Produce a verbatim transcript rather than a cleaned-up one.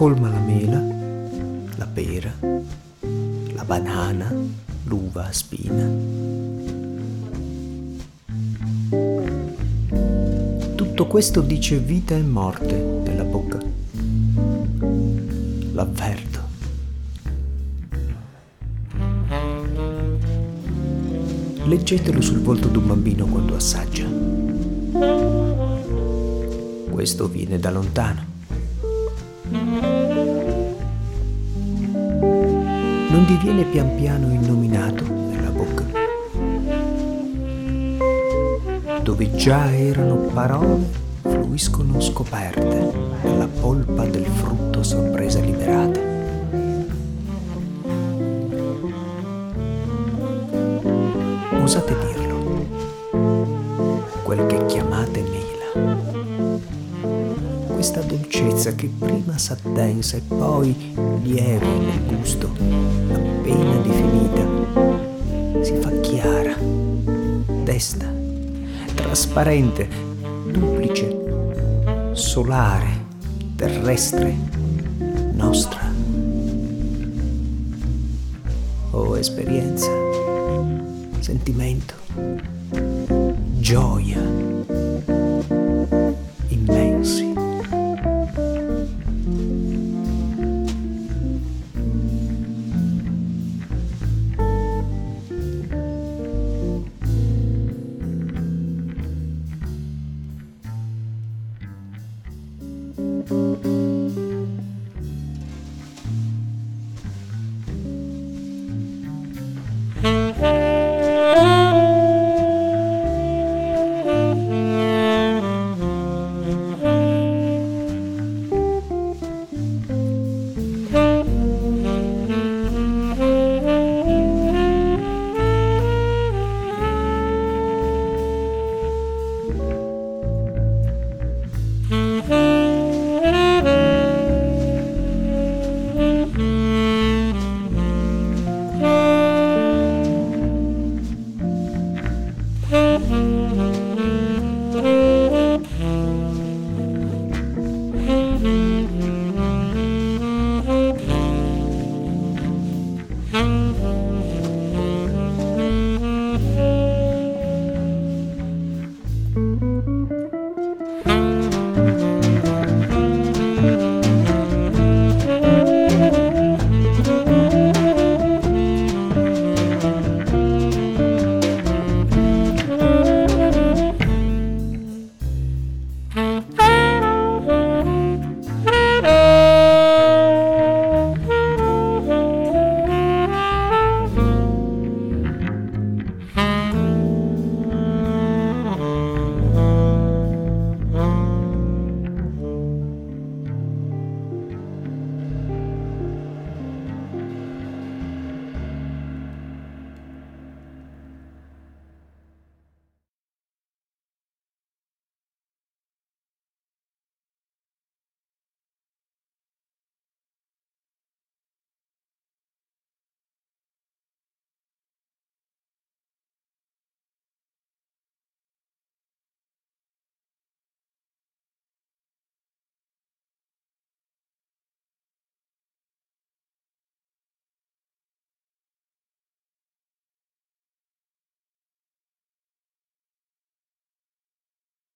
colma la mela, la pera, la banana, l'uva a spina. Tutto questo dice vita e morte nella bocca. L'avverto. Leggetelo sul volto d'un bambino quando assaggia. Questo viene da lontano. Non diviene pian piano innominato nella bocca, dove già erano parole, fluiscono scoperte nella polpa del frutto sorpresa liberata. Osate dirlo, quel che chiamate mela, questa dolcezza che prima s'addensa e poi lieve nel gusto, appena definita, si fa chiara, desta, trasparente, duplice, solare, terrestre, nostra. Oh esperienza, sentimento, gioia, immensi.